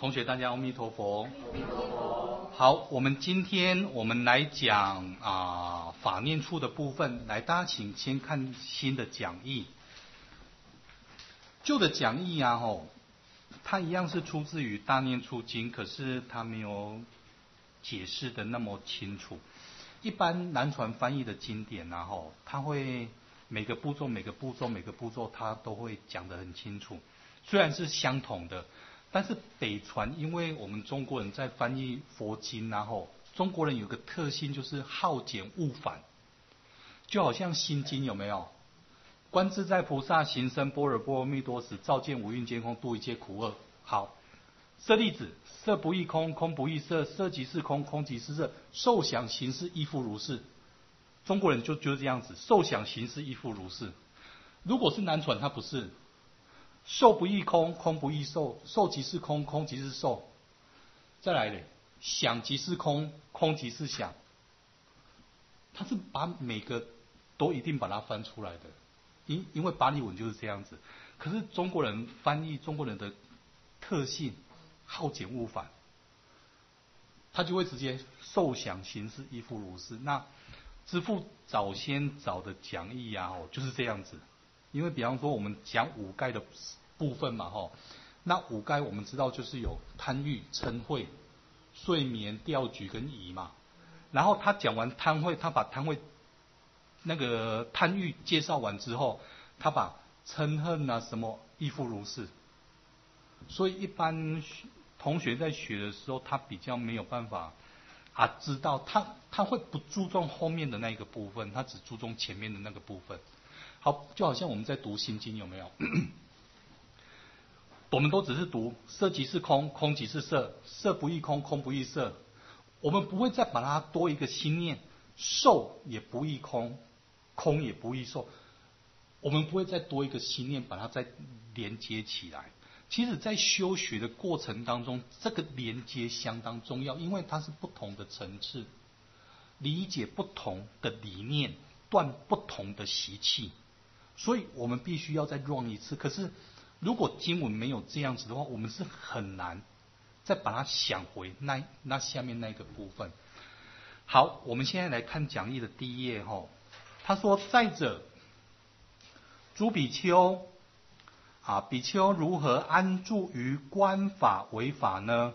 同学大家阿弥陀佛。好，我们今天来讲法念处的部分。来，大家请先看新的讲义。旧的讲义它一样是出自于大念处经，可是它没有解释的那么清楚。一般南传翻译的经典它会每个步骤它都会讲得很清楚，虽然是相同的。但是北传，因为我们中国人在翻译佛经中国人有个特性就是好简误繁，就好像心经有没有？观自在菩萨行深般若波罗蜜多时，照见五蕴皆空，度一切苦厄。好，舍利子，色不异空，空不异色，色即是空，空即是色，受想行识亦复如是。中国人就是这样子，受想行识亦复如是。如果是南传，它不是。受不异空，空不异受，受即是空，空即是受。再来嘞，想即是空，空即是想。他是把每个都一定把它翻出来的，因为巴利文就是这样子。可是中国人翻译，中国人的特性好简误繁，他就会直接受想行识亦复如是。那知父早先找的讲义就是这样子。因为比方说我们讲五盖的部分嘛那五盖我们知道就是有贪欲、嗔恚、睡眠、调举跟疑嘛。然后他讲完贪恚，他把那个贪欲介绍完之后，他把嗔恨什么亦复如是。所以一般同学在学的时候，他比较没有办法知道，他会不注重后面的那个部分，他只注重前面的那个部分。好，就好像我们在读心经有没有？我们都只是读色即是空，空即是色，色不异空，空不异色。我们不会再把它多一个心念，受也不异空，空也不异受。我们不会再多一个心念，把它再连接起来。其实在修学的过程当中，这个连接相当重要，因为它是不同的层次，理解不同的理念，断不同的习气。所以我们必须要再 run 一次。可是如果经文没有这样子的话，我们是很难再把它想回那下面那个部分。好，我们现在来看讲义的第一页他说：再者，诸比丘比丘如何安住于观法为法呢？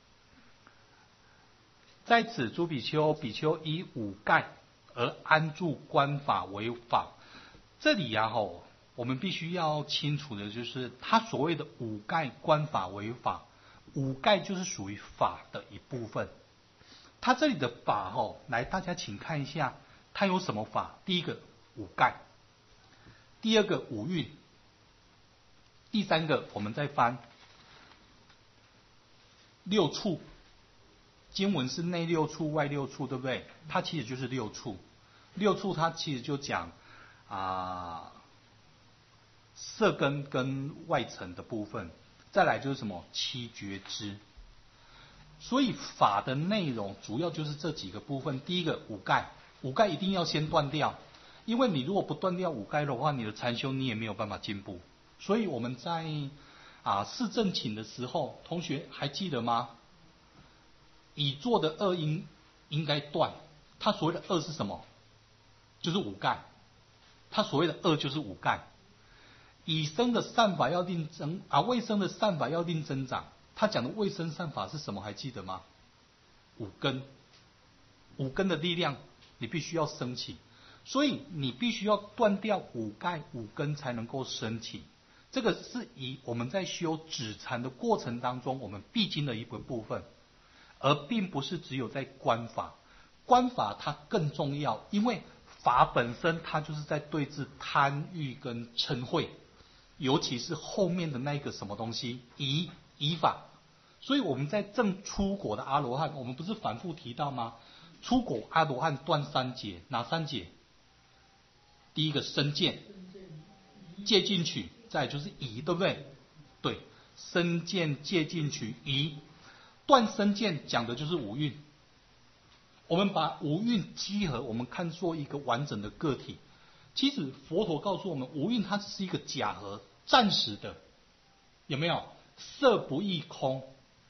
在此，诸比丘以五盖而安住观法为法。这里我们必须要清楚的就是，他所谓的五盖观法为法，五盖就是属于法的一部分。他这里的法来，大家请看一下，它有什么法？第一个五盖，第二个五蕴，第三个我们再翻六处。经文是内六处、外六处，对不对？它其实就是六处。六处它其实就讲色根跟外层的部分，再来就是什么七觉支。所以法的内容主要就是这几个部分。第一个五盖，五盖一定要先断掉，因为你如果不断掉五盖的话，你的禅修你也没有办法进步。所以我们在四正寝的时候，同学还记得吗？已做的恶应该断。他所谓的恶是什么？就是五盖。他所谓的恶就是五盖。已生的善法要令未生的善法要令增长。他讲的未生善法是什么？还记得吗？五根。五根的力量你必须要升起，所以你必须要断掉五盖五根才能够升起。这个是以我们在修止禅的过程当中我们必经的一个部分，而并不是只有在观法。观法它更重要，因为法本身它就是在对治贪欲跟嗔恚，尤其是后面的那个什么东西疑法。所以我们在证出果的阿罗汉，我们不是反复提到吗？出果阿罗汉断三劫，哪三劫？第一个身见，戒禁取，再来就是疑，对不对？对，身见戒禁取疑。断身见讲的就是五蕴，我们把五蕴集合，我们看作一个完整的个体。其实佛陀告诉我们，五蕴它只是一个假合，暂时的，有没有？色不异空，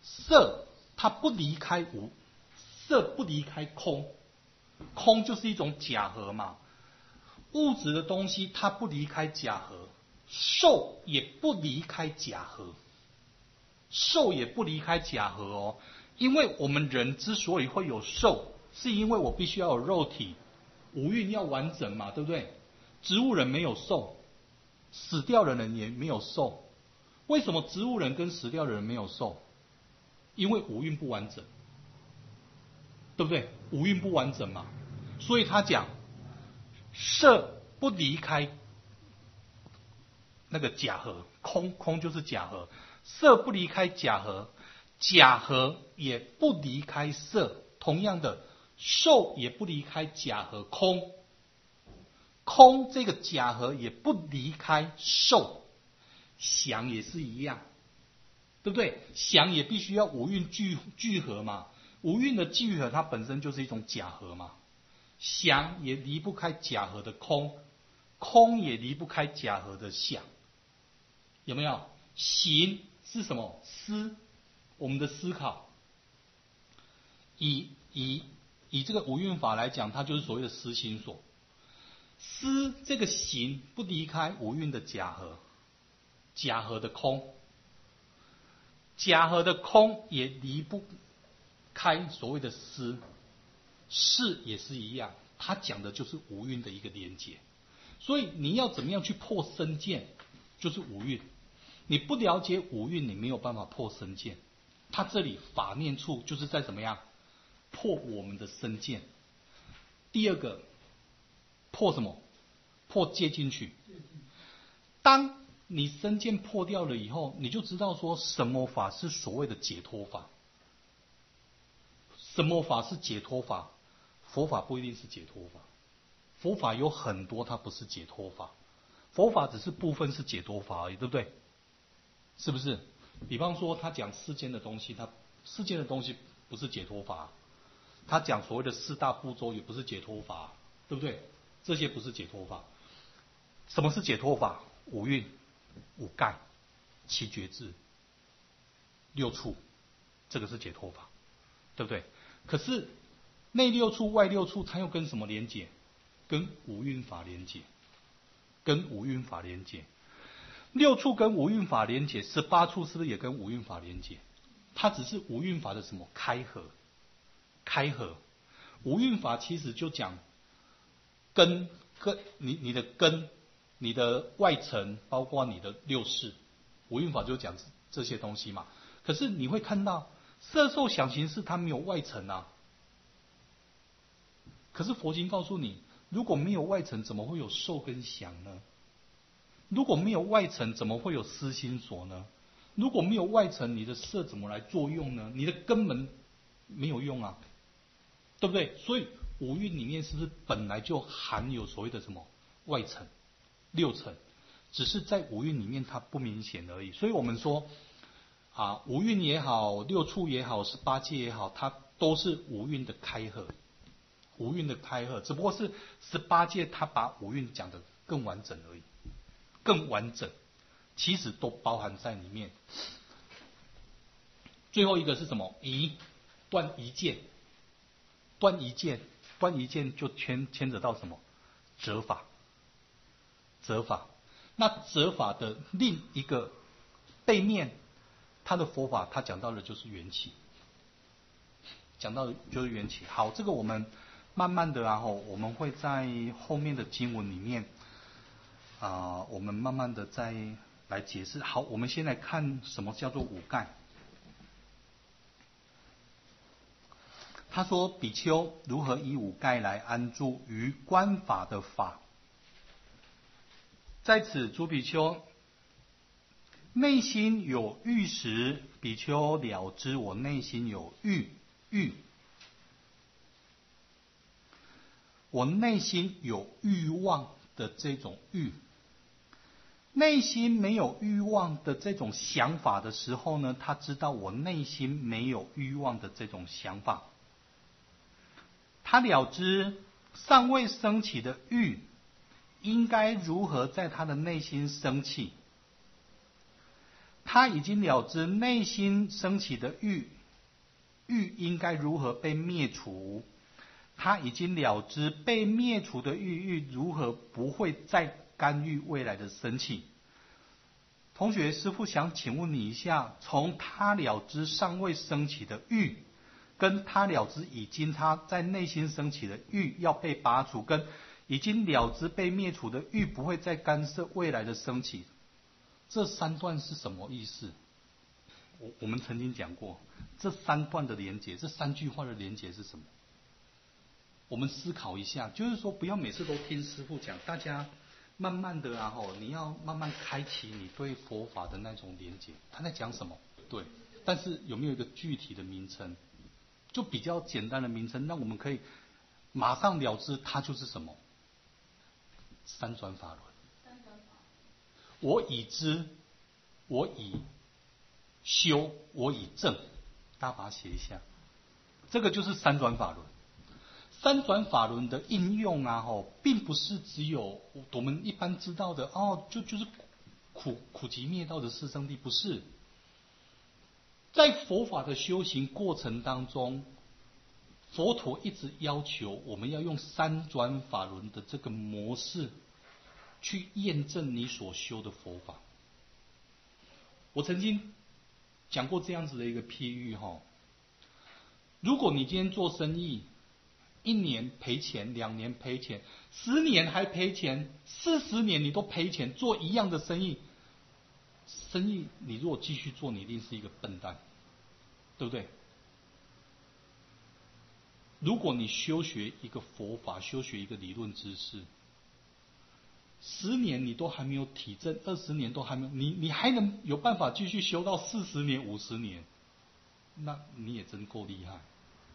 色它不离开无，色不离开空，空就是一种假合嘛。物质的东西它不离开假合，受也不离开假合，受也不离开假合哦。因为我们人之所以会有受，是因为我必须要有肉体，五蕴要完整嘛，对不对？植物人没有受，死掉的人也没有受。为什么植物人跟死掉的人没有受？因为五蕴不完整，对不对？五蕴不完整嘛，所以他讲色不离开那个假合，空就是假合，色不离开假合，假合也不离开色，同样的，受也不离开假合空，空这个假合也不离开受，想也是一样，对不对？想也必须要五蕴聚合嘛，五蕴的聚合它本身就是一种假合嘛，想也离不开假合的空，空也离不开假合的想，有没有？行是什么？思，我们的思考。以这个五蕴法来讲，它就是所谓的思心所。思这个行不离开五蕴的假合，假合的空，假合的空也离不开所谓的思，事也是一样，它讲的就是五蕴的一个连结。所以你要怎么样去破身见，就是五蕴。你不了解五蕴，你没有办法破身见。它这里法念处就是在怎么样破我们的身见。第二个破什么？破戒进去。当你身见破掉了以后，你就知道说什么法是所谓的解脱法。什么法是解脱法？佛法不一定是解脱法，佛法有很多它不是解脱法，佛法只是部分是解脱法而已，对不对？是不是？比方说他讲世间的东西，世间的东西不是解脱法，他讲所谓的四大部洲也不是解脱法，对不对？这些不是解脱法。什么是解脱法？五蕴、五盖、七觉智、六处，这个是解脱法，对不对？可是内六处、外六处，它又跟什么连结？跟五蕴法连结，跟五蕴法连结。六处跟五蕴法连结，18处是不是也跟五蕴法连结？它只是五蕴法的什么开合？开合。五蕴法其实就讲根，你的根，你的外层，包括你的六识，五蕴法就讲这些东西嘛。可是你会看到色受想行识它没有外层啊。可是佛经告诉你，如果没有外层，怎么会有受跟想呢？如果没有外层，怎么会有思心所呢？如果没有外层，你的色怎么来作用呢？你的根本没有用啊，对不对？所以五蕴里面是不是本来就含有所谓的什么外层、六层，只是在五蕴里面它不明显而已。所以我们说啊，五蕴也好，六处也好，18界也好，它都是五蕴的开合，五蕴的开合，只不过是18界它把五蕴讲得更完整而已。更完整，其实都包含在里面。最后一个是什么？断一见，断一见，断一见就牵扯到什么？折法，折法。那折法的另一个背面，他的佛法他讲到的就是缘起，讲到的就是缘起。好，这个我们慢慢的，然后我们会在后面的经文里面。我们慢慢的再来解释。好，我们先来看什么叫做五盖。他说：比丘如何以五盖来安住于观法的法？在此，诸比丘内心有欲时，比丘了知我内心有欲，我内心有欲望的这种欲。内心没有欲望的这种想法的时候呢，他知道我内心没有欲望的这种想法。他了知尚未升起的欲应该如何在他的内心升起。 他已经了知内心升起的欲应该如何被灭除，他已经了知被灭除的欲如何不会再干预未来的升起。同学，师父想请问你一下，从他了知尚未升起的欲，跟他了知已经他在内心升起的欲要被拔除，跟已经了知被灭除的欲不会再干涉未来的升起，这三段是什么意思？我们曾经讲过，这三段的连结，这三句话的连结是什么？我们思考一下，就是说不要每次都听师父讲，大家慢慢的你要慢慢开启你对佛法的那种连结。他在讲什么？对，但是有没有一个具体的名称？就比较简单的名称，让我们可以马上了知它就是什么？三转法轮。我已知，我已修，我已证，大家把它写一下。这个就是三转法轮。三转法轮的应用并不是只有我们一般知道的就是苦集灭道的四圣谛，不是。在佛法的修行过程当中，佛陀一直要求我们要用三转法轮的这个模式去验证你所修的佛法。我曾经讲过这样子的一个譬喻如果你今天做生意，1年赔钱，2年赔钱，10年还赔钱，40年你都赔钱，做一样的生意，你如果继续做，你一定是一个笨蛋，对不对？如果你修学一个佛法，修学一个理论知识，10年你都还没有体证，20年都还没有，你还能有办法继续修到40年、50年，那你也真够厉害。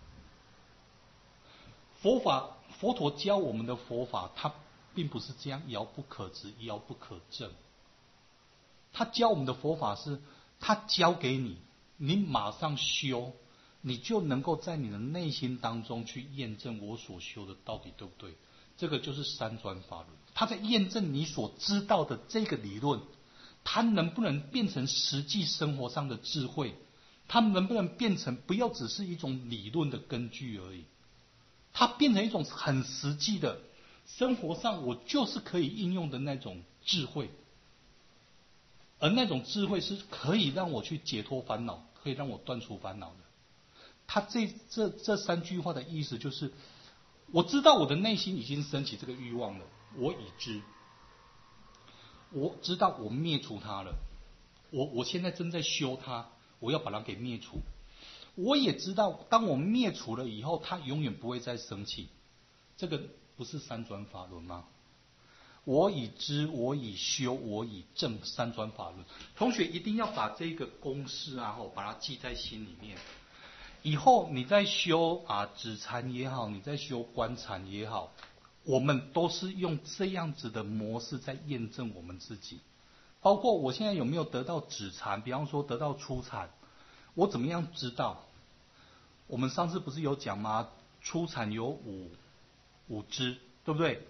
佛陀教我们的佛法，它并不是这样遥不可及、遥不可证。他教我们的佛法是，他教给你，你马上修，你就能够在你的内心当中去验证我所修的到底对不对。这个就是三转法轮，他在验证你所知道的这个理论，它能不能变成实际生活上的智慧，它能不能变成不要只是一种理论的根据而已，它变成一种很实际的生活上我就是可以应用的那种智慧。而那种智慧是可以让我去解脱烦恼，可以让我断除烦恼的。他这三句话的意思就是，我知道我的内心已经升起这个欲望了，我已知，我知道我灭除它了，我现在正在修它，我要把它给灭除。我也知道，当我灭除了以后，它永远不会再升起。这个不是三转法轮吗？我已知，我已修，我已证，三转法轮。同学一定要把这个公式把它记在心里面。以后你在修止禅也好，你在修观禅也好，我们都是用这样子的模式在验证我们自己。包括我现在有没有得到止禅，比方说得到初禅，我怎么样知道？我们上次不是有讲吗？初禅有五支，对不对？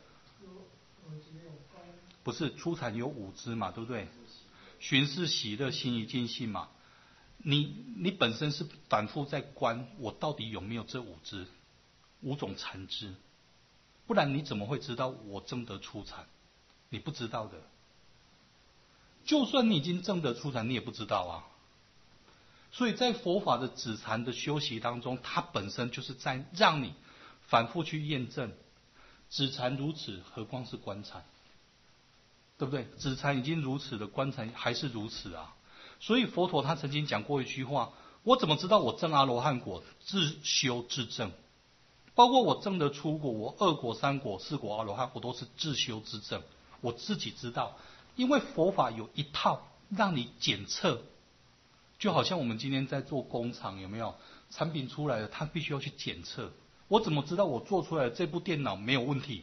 不是，初禅有5支嘛，对不对？寻是喜乐，心一尽性嘛。你本身是反复在观，我到底有没有这5种禅支？不然你怎么会知道我证得初禅？你不知道的。就算你已经证得初禅，你也不知道啊。所以在佛法的止禅的修习当中，它本身就是在让你反复去验证。止禅如此，何况是观禅？对不对？止禅已经如此了，观禅还是如此啊。所以佛陀他曾经讲过一句话：我怎么知道我证阿罗汉果？自修自证。包括我证得出果，我2果、3果、4果阿罗汉，我都是自修自证，我自己知道。因为佛法有一套让你检测，就好像我们今天在做工厂，有没有产品出来了，它必须要去检测。我怎么知道我做出来的这部电脑没有问题？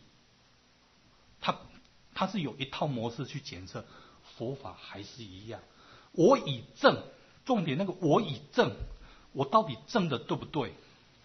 它是有一套模式去检测，佛法还是一样。我已证，重点那个我已证，我到底证的对不对？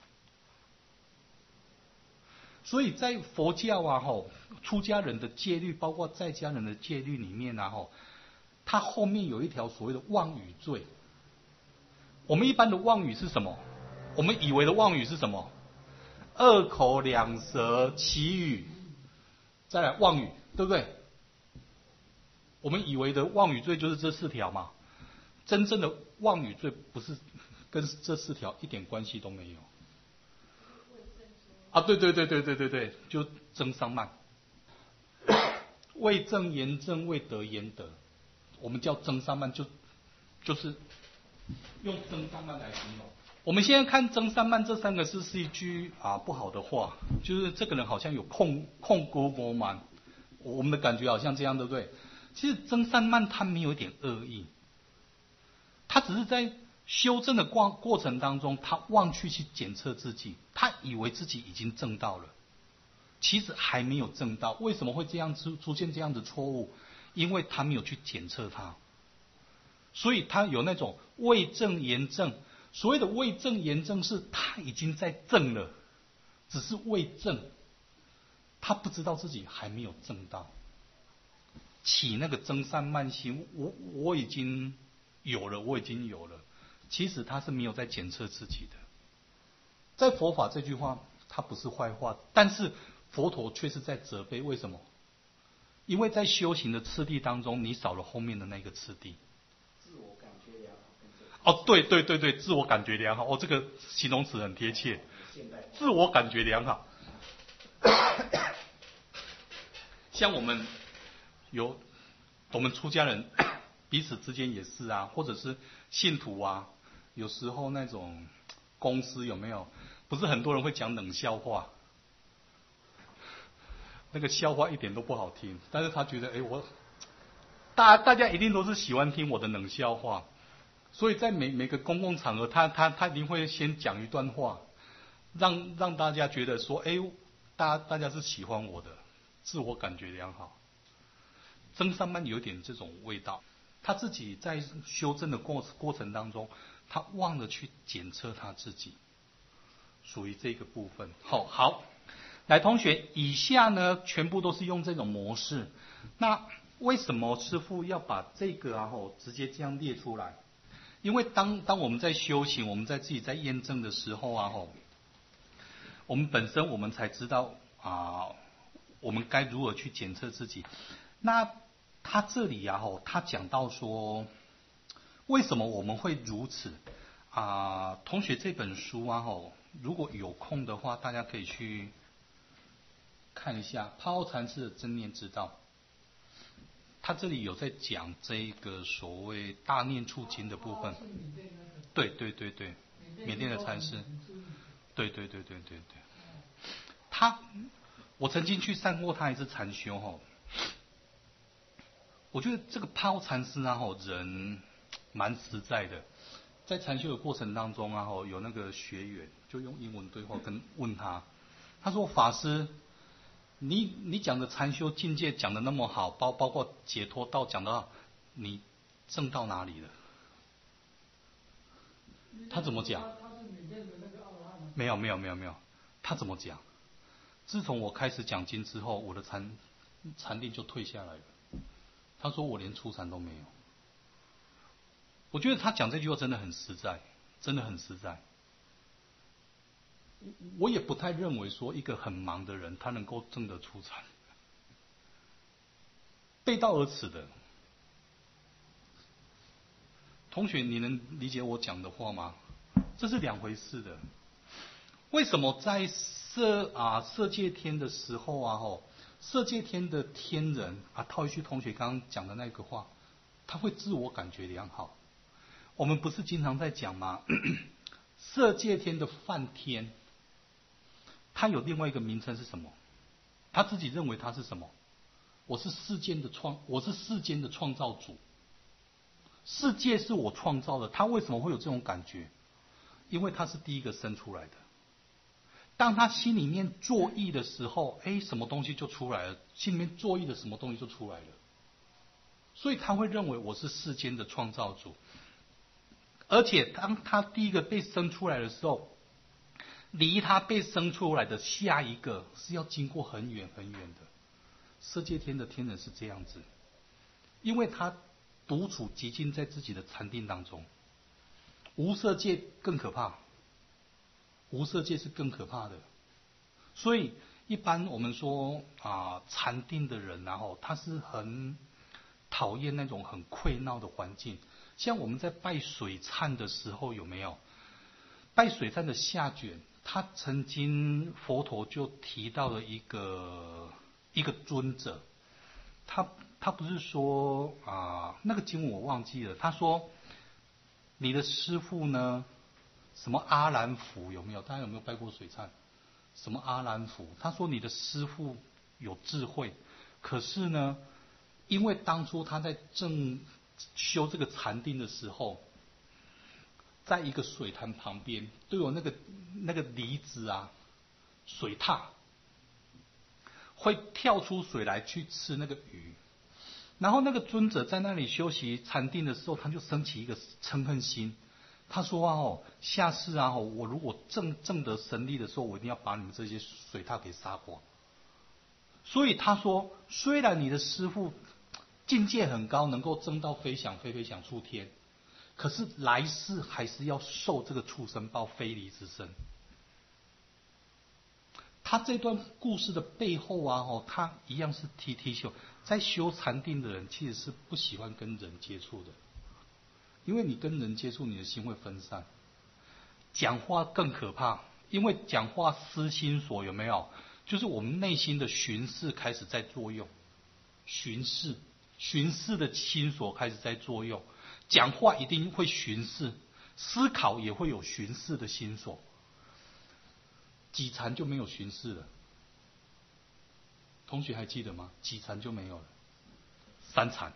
所以在佛教出家人的戒律，包括在家人的戒律里面它后面有一条所谓的妄语罪。我们一般的妄语是什么？我们以为的妄语是什么？二口两舌绮语，再来妄语，对不对？我们以为的妄语罪就是这4条嘛。真正的妄语罪不是跟这4条一点关系都没有。啊，对，就增上慢，未正言正，未得言得，我们叫增上慢，就是用增上慢来形容。我们现在看增上慢这3个字是一句不好的话，就是这个人好像有控锅魔蛮，我们的感觉好像这样，对不对？其实增上慢他没有一点恶意，他只是在修正的过程当中，他忘去去检测自己，他以为自己已经证到了，其实还没有证到。为什么会这样出现这样的错误？因为他没有去检测它，所以他有那种未证言证。所谓的未证言证是他已经在证了，只是未证，他不知道自己还没有证到。起那个增上慢心，我已经有了，其实他是没有在检测自己的。在佛法这句话，它不是坏话，但是佛陀却是在责备。为什么？因为在修行的次第当中，你少了后面的那个次第。 自我感觉良好。 哦，对，自我感觉良好。这个形容词很贴切。自我感觉良好。像我们出家人彼此之间也是或者是信徒有时候那种公司有没有？不是很多人会讲冷笑话，那个笑话一点都不好听，但是他觉得大家一定都是喜欢听我的冷笑话，所以在每个公共场合，他一定会先讲一段话，让大家觉得说，大家是喜欢我的，自我感觉良好。增上慢有点这种味道，他自己在修正的过程当中，他忘了去检测他自己，属于这个部分。好，来同学，以下呢全部都是用这种模式。那为什么师父要把这个直接这样列出来？因为当我们在修行，我们在自己在验证的时候我们本身我们才知道我们该如何去检测自己。那他这里他讲到说，为什么我们会如此同学这本书如果有空的话，大家可以去看一下帕縊禅师的真念之道。他这里有在讲这个所谓大念处经的部分。对，缅甸的禅师。对。我曾经去上过他一次禅修我觉得这个帕縊禅师人蛮实在的。在禅修的过程当中有那个学员就用英文对话问他，他说：“法师，你讲的禅修境界讲的那么好，包括解脱道讲到，你证到哪里了？”他怎么讲？没有，他怎么讲？自从我开始讲经之后，我的禅定就退下来了。他说我连初禅都没有。我觉得他讲这句话真的很实在，真的很实在。我也不太认为说一个很忙的人他能够证得初禅，背道而驰的。同学，你能理解我讲的话吗？这是两回事的。为什么在色界天的时候色界天的天人套一句同学刚刚讲的那个话，他会自我感觉良好。我们不是经常在讲吗？色界天的梵天，他有另外一个名称是什么？他自己认为他是什么？我是世间的创造主，世界是我创造的。他为什么会有这种感觉？因为他是第一个生出来的。当他心里面作意的时候，什么东西就出来了，心里面作意的什么东西就出来了。所以他会认为我是世间的创造主。而且当他第一个被生出来的时候，离他被生出来的下一个是要经过很远很远的。色界天的天人是这样子，因为他独处寂静在自己的禅定当中。无色界更可怕，无色界是更可怕的。所以一般我们说禅定的人他是很讨厌那种很溃闹的环境。像我们在拜水忏的时候，有没有拜水忏的下卷？他曾经佛陀就提到了一个尊者，他不是说那个经文我忘记了，他说你的师父呢，什么阿兰福有没有？大家有没有拜过水忏？什么阿兰福？他说你的师父有智慧，可是呢，因为当初他在正修这个禅定的时候，在一个水潭旁边都有那个梨子水獭会跳出水来去吃那个鱼。然后那个尊者在那里休息禅定的时候，他就升起一个嗔恨心。他说下次我如果正得神力的时候，我一定要把你们这些水獭给杀光。所以他说，虽然你的师父境界很高，能够证到飞翔出天，可是来世还是要受这个畜生报非离之身。他这段故事的背后他一样是提醒，在修禅定的人其实是不喜欢跟人接触的，因为你跟人接触，你的心会分散。讲话更可怕，因为讲话思心所有没有？就是我们内心的寻视开始在作用，寻视的心所开始在作用，讲话一定会寻视，思考也会有寻视的心所。几禅就没有寻视了，同学还记得吗？几禅就没有了，三禅，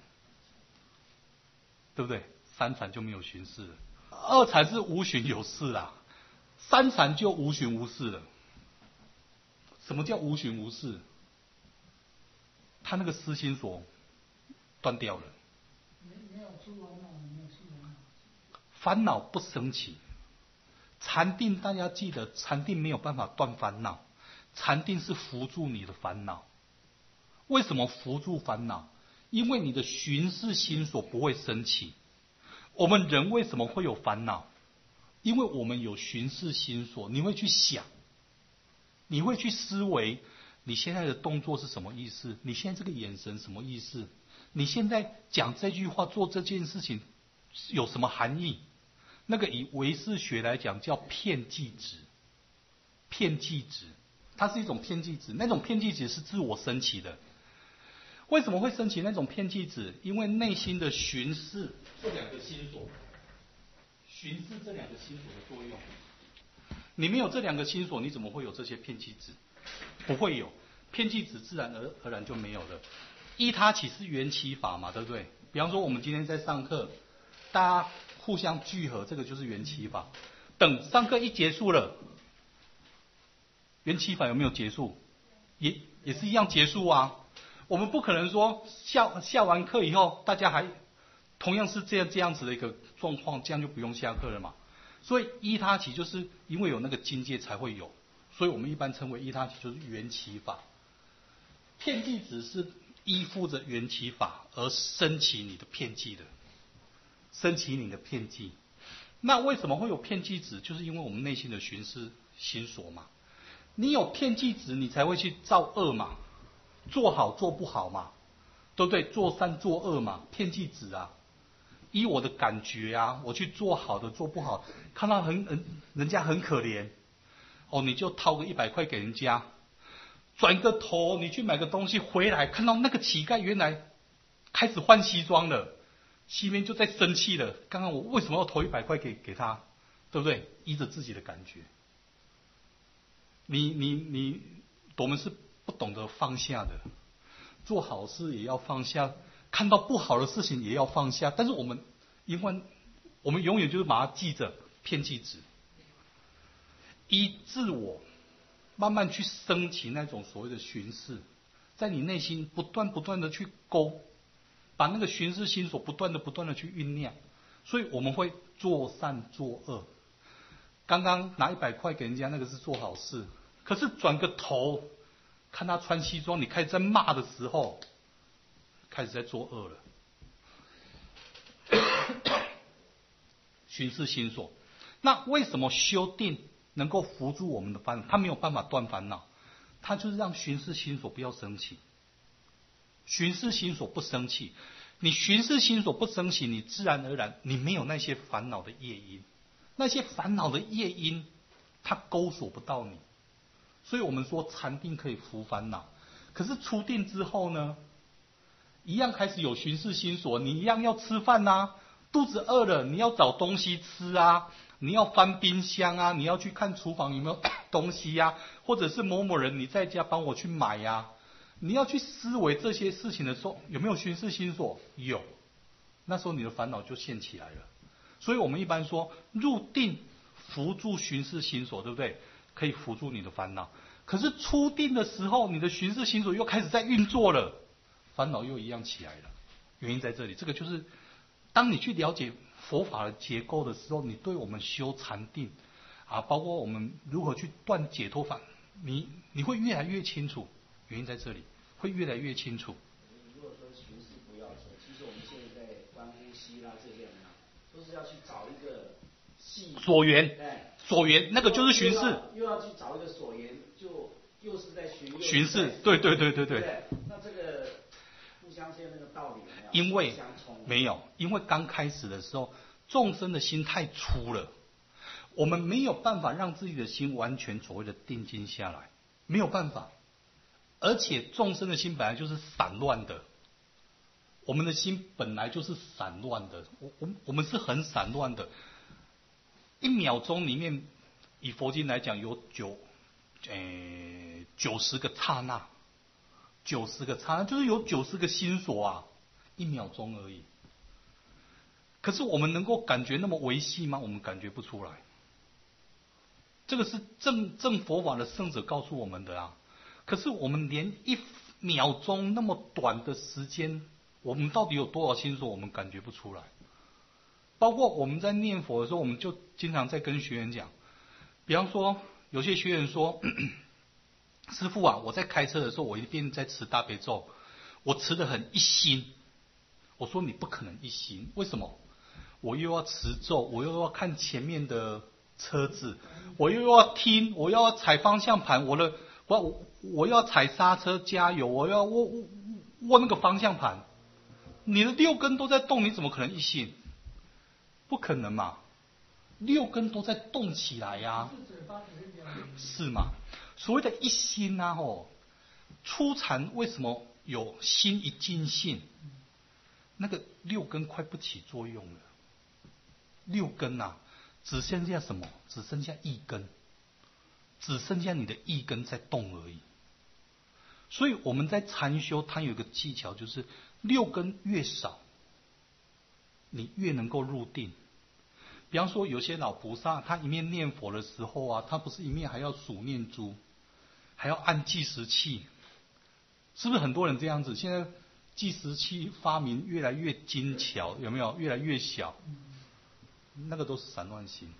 对不对？三禅就没有寻视了，二禅是无寻有视啦，三禅就无寻无视了。什么叫无寻无视？他那个思心所断掉了， 没有出烦恼，没有出烦恼， 烦恼不升起。禅定大家记得，禅定没有办法断烦恼，禅定是扶住你的烦恼。为什么扶住烦恼？因为你的寻视心所不会升起。我们人为什么会有烦恼？因为我们有寻视心所，你会去想，你会去思维，你现在的动作是什么意思？你现在这个眼神什么意思？你现在讲这句话、做这件事情有什么含义？那个以唯识学来讲叫片剂值，片剂值，它是一种片剂值，那种片剂值是自我升起的。为什么会升起那种片剂值？因为内心的寻视这两个心所，寻视这两个心所的作用。你没有这两个心所，你怎么会有这些片剂值？不会有，片剂值自然而然就没有了。依他起是缘起法嘛，对不对？比方说我们今天在上课，大家互相聚合，这个就是缘起法。等上课一结束了，缘起法有没有结束？也是一样结束啊。我们不可能说下完课以后，大家还同样是这样子的一个状况，这样就不用下课了嘛。所以依他起就是因为有那个境界才会有，所以我们一般称为依他起就是缘起法。片剂值是依附着缘起法而升起你的片剂的，升起你的片剂。那为什么会有片剂值？就是因为我们内心的寻视心所嘛。你有片剂值，你才会去造恶嘛，做好做不好嘛，对不对？做善做恶嘛，片剂值啊。依我的感觉我去做好的做不好，看到人家很可怜，你就掏个100块给人家，转个头你去买个东西回来，看到那个乞丐原来开始换西装了，西边就在生气了，刚刚我为什么要投100块给他，对不对？依着自己的感觉，我们是不懂得放下的，做好事也要放下，看到不好的事情也要放下，但是我们永远就是把它记着片剂值，依自我慢慢去升起那种所谓的寻视，在你内心不断的去勾，把那个寻视心所不断的去酝酿，所以我们会做善做恶。刚刚拿100块给人家，那个是做好事，可是转个头看他穿西装，你开始在骂的时候，开始在作恶了。 巡视心所。那为什么修定能够扶助我们的烦恼？它没有办法断烦恼，它就是让巡视心所不要生起。巡视心所不生气，你巡视心所不生起，你自然而然你没有那些烦恼的业因，那些烦恼的业因它勾锁不到你。所以我们说禅定可以伏烦恼，可是出定之后呢，一样开始有巡视心所，你一样要吃饭啊，肚子饿了你要找东西吃啊，你要翻冰箱啊，你要去看厨房有没有东西啊，或者是某某人你在家帮我去买啊，你要去思维这些事情的时候，有没有巡视心所？有，那时候你的烦恼就现起来了。所以我们一般说入定扶助巡视心所，对不对？可以扶助你的烦恼。可是出定的时候，你的巡视心所又开始在运作了，烦恼又一样起来了。原因在这里，这个就是当你去了解佛法的结构的时候，你对我们修禅定啊，包括我们如何去断解脱法，你会越来越清楚。原因在这里，会越来越清楚。 如果说巡视不要说，其实我们现在在观呼吸啦这些都是要去找一个所缘，所缘那个就是巡视， 又要去找一个所缘，就又是在巡视，对。那这个互相间那个道理因为没有，因为刚开始的时候，众生的心太粗了，我们没有办法让自己的心完全所谓的定静下来，没有办法。而且众生的心本来就是散乱的，我们的心本来就是散乱的，我们是很散乱的。1秒钟里面，以佛经来讲，有90个刹那，90个刹那就是有90个心所啊，1秒钟而已。可是我们能够感觉那么微细吗？我们感觉不出来。这个是正佛法的圣者告诉我们的啊。可是我们连1秒钟那么短的时间，我们到底有多少心所，我们感觉不出来。包括我们在念佛的时候，我们就经常在跟学员讲，比方说有些学员说，师父啊，我在开车的时候，我一边在持大悲咒，我持得很一心。我说你不可能一心，为什么？我又要持咒，我又要看前面的车子，我又要听，我又要踩方向盘，我要踩刹车加油，我要握那个方向盘。你的6根都在动，你怎么可能一心？不可能嘛，6根都在动起来呀，是吗？所谓的一心啊，初禅为什么有心一尽性？那个6根快不起作用了，6根啊，只剩下什么？只剩下意根，只剩下你的意根在动而已。所以我们在禅修，它有一个技巧，就是6根越少，你越能够入定。比方说有些老菩萨，他一面念佛的时候啊，他不是一面还要数念珠，还要按计时器，是不是很多人这样子？现在计时器发明越来越精巧，有没有？越来越小，那个都是散乱心，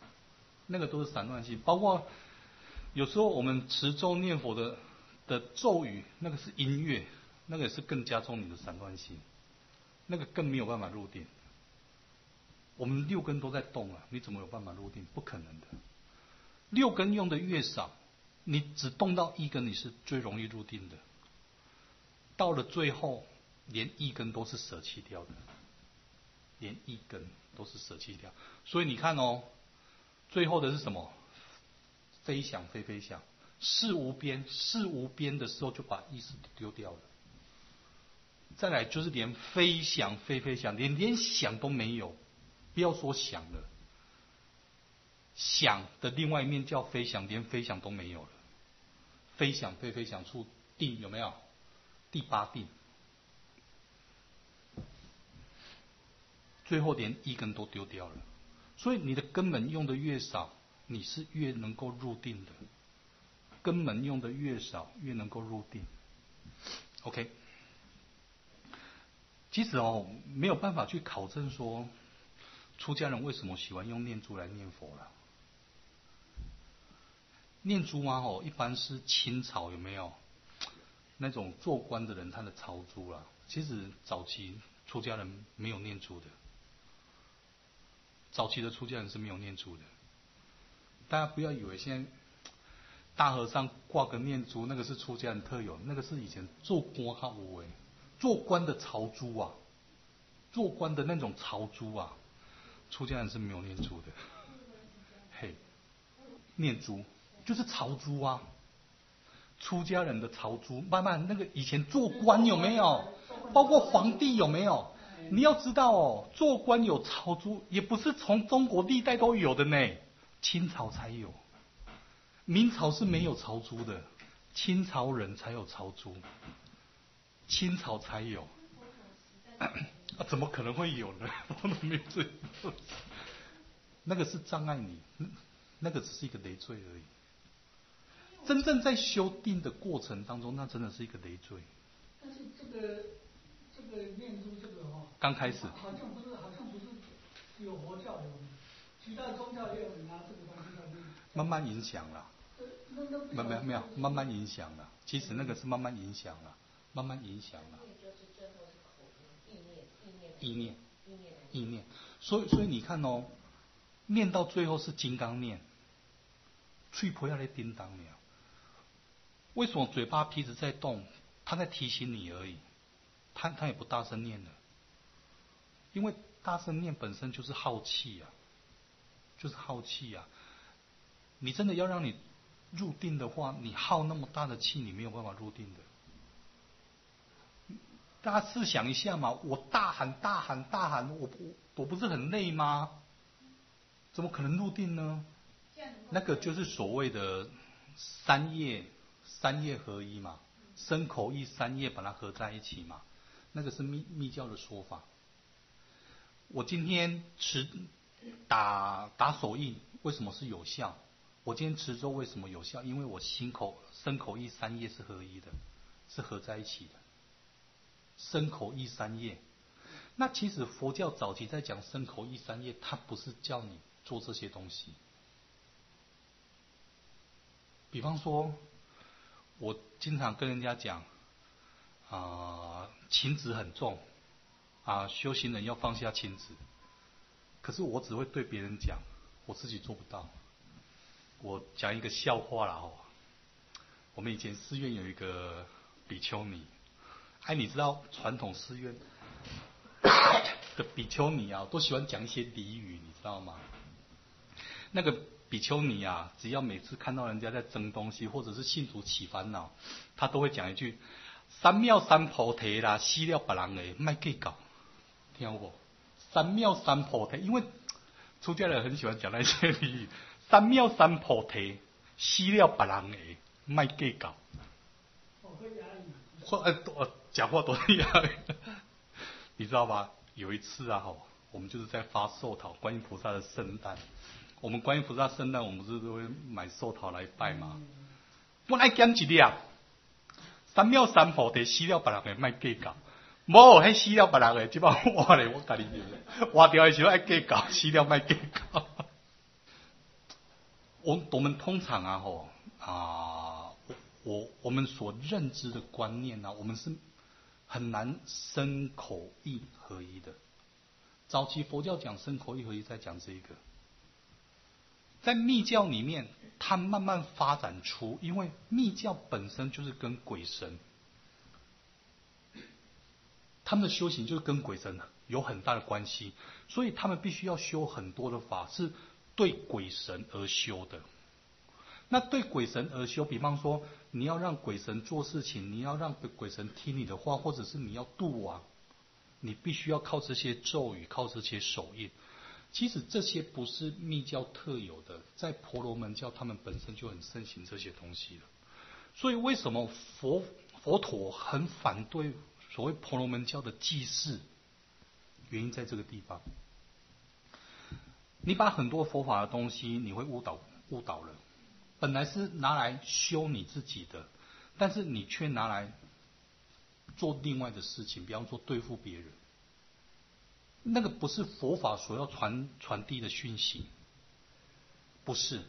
包括有时候我们持咒念佛的咒语，那个是音乐，那个也是更加重你的散乱心，那个更没有办法入定。我们6根都在动啊，你怎么有办法入定？不可能的。6根用的越少，你只动到1根，你是最容易入定的。到了最后，连1根都是舍弃掉的，连1根都是舍弃掉。所以你看哦，最后的是什么？非想非非想，事无边的时候就把意识丢掉了。再来就是连非想非非想，连想都没有。不要说想了，想的另外一面叫非想，连非想都没有了。非想非非想处定有没有？第8定，最后连1根都丢掉了。所以你的根本用的越少，你是越能够入定的。根本用的越少，越能够入定。OK， 其实没有办法去考证说出家人为什么喜欢用念珠来念佛了？念珠啊，一般是清朝有没有那种做官的人他的朝珠啦？其实早期出家人没有念珠的， 早期的出家人是没有念珠的。大家不要以为现在大和尚挂个念珠，那个是出家人特有，那个是以前做官还有诶，做官的朝珠啊，做官的那种朝珠啊，出家人是没有念珠的。嘿，念珠就是朝珠啊，出家人的朝珠，慢慢那个以前做官有没有？包括皇帝有没有？你要知道哦，做官有朝珠，也不是从中国历代都有的呢，清朝才有。明朝是没有朝珠的，清朝人才有朝珠，清朝才有。怎么可能会有呢？我都没有这，那个是障碍你，那个只是一个累赘而已。真正在修定的过程当中，那真的是一个累赘。 但是这个念珠这个刚开始好像不是有佛教有，其他宗教也有拿这个东西来念。 慢慢影响了。没有，慢慢影响了。其实那个是慢慢影响了，慢慢影响了。意念。所以你看哦，念到最后是金刚念，嘴不要来叮当了。为什么嘴巴皮子在动？他在提醒你而已，他也不大声念了，因为大声念本身就是耗气啊，就是耗气啊。你真的要让你入定的话，你耗那么大的气，你没有办法入定的。大家试想一下嘛，我大喊，我不是很累吗？怎么可能入定呢？那个就是所谓的三业合一嘛，身口意三业把它合在一起嘛，那个是密教的说法。我今天打手印，为什么是有效？我今天持咒为什么有效？因为我身口意三业是合一的，是合在一起的。身口意三业，那其实佛教早期在讲身口意三业，它不是叫你做这些东西。比方说，我经常跟人家讲，情执很重，修行人要放下情执。可是我只会对别人讲，我自己做不到。我讲一个笑话啦我们以前寺院有一个比丘尼，你知道传统寺院的比丘尼都喜欢讲一些俚语，你知道吗？那个比丘尼只要每次看到人家在争东西，或者是信徒起烦恼，他都会讲一句：三藐三菩提啦，死了别人的，莫计较。听有无？三藐三菩提，因为出家人很喜欢讲那些俚语。三藐三菩提，死了别人的，莫计较。讲话多厉害，你知道吗？有一次我们就是在发寿桃，观音菩萨的圣诞。我们观音菩萨圣诞，我们不是都会买寿桃来拜吗？我爱捡一粒，三藐三菩提，死了别人的，莫计较。无，迄死了别人的，即摆我咧，我家己活掉的时候爱计较，死了莫计较。我们通常我们所认知的观念我们是很难身口意合一的。早期佛教讲身口意合一，在讲这个。在密教里面，它慢慢发展出，因为密教本身就是跟鬼神，他们的修行就是跟鬼神有很大的关系，所以他们必须要修很多的法，是对鬼神而修的。那对鬼神而修，比方说你要让鬼神做事情，你要让鬼神听你的话，或者是你要度亡，你必须要靠这些咒语，靠这些手印。其实这些不是密教特有的，在婆罗门教他们本身就很盛行这些东西了。所以为什么佛陀很反对所谓婆罗门教的祭祀？原因在这个地方。你把很多佛法的东西，你会误导了。本来是拿来修你自己的，但是你却拿来做另外的事情，比方说对付别人。那个不是佛法所要传递的讯息，不是。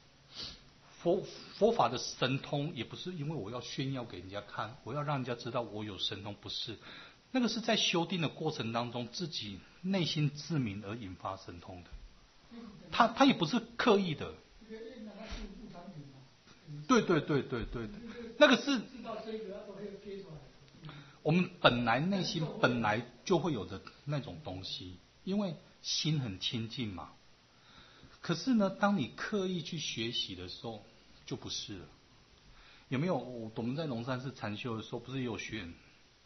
佛法的神通也不是因为我要炫耀给人家看，我要让人家知道我有神通，不是。那个是在修订的过程当中，自己内心自明而引发神通的。 他也不是刻意的。对，那个是我们本来内心本来就会有的那种东西，因为心很亲近嘛。可是呢，当你刻意去学习的时候，就不是了。有没有？我们在龙山寺禅修的时候，不是也有学员？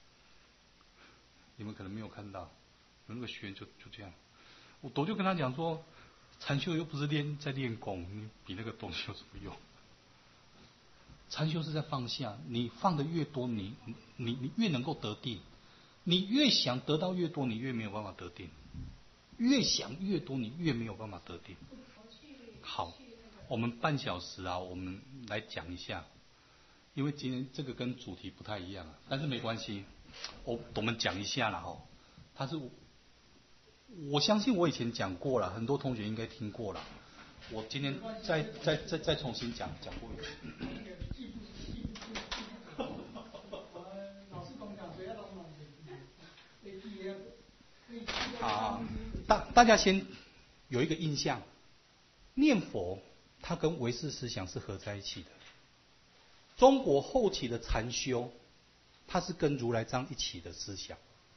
你们可能没有看到，有那个学员就这样。我就跟他讲说，禅修又不是在练功，你比那个东西有什么用？禅修是在放下，你放的越多，你越能够得定。你越想得到越多，你越没有办法得定；越想越多，你越没有办法得定。好，我们半小时啊，我们来讲一下，因为今天这个跟主题不太一样啊，但是没关系，我们讲一下啦哈。我相信我以前讲过了，很多同学应该听过了。我今天再重新讲过一次。好，大家先有一个印象，念佛它跟唯识思想是合在一起的。中国后期的禅修，它是跟如来藏一起的思想。